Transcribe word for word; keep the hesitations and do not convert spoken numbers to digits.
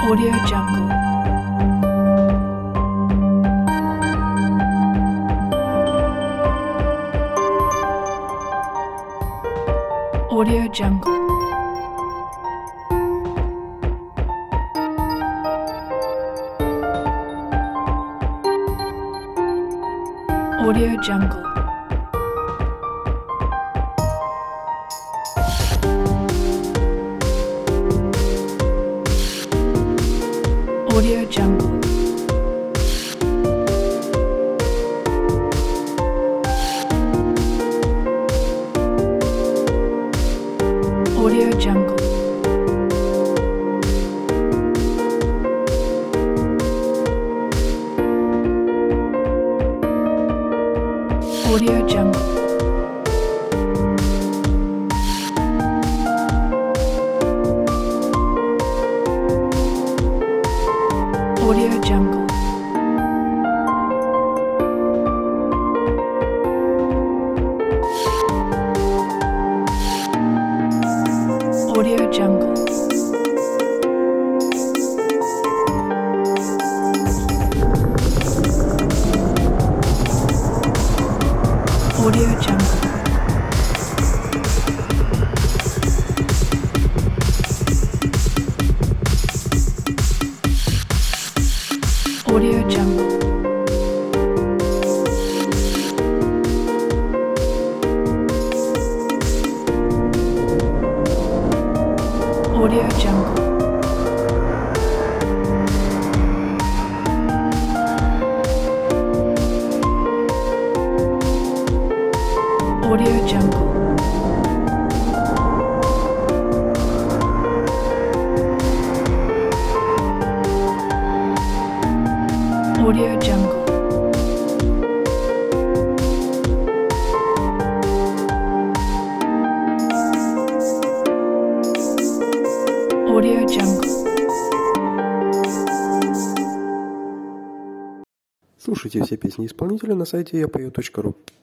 Audio Jungle. Audio Jungle. Audio Jungle. Audio Jungle. Audio Jungle. Audio Jungle. Audio Jungle. Audio Jungle. Audio Jungle. Audio Jungle. Audio Jungle. Audio Jungle. Audio Jungle. Audio Jungle. Слушайте все песни исполнителя на сайте я пою точка ру.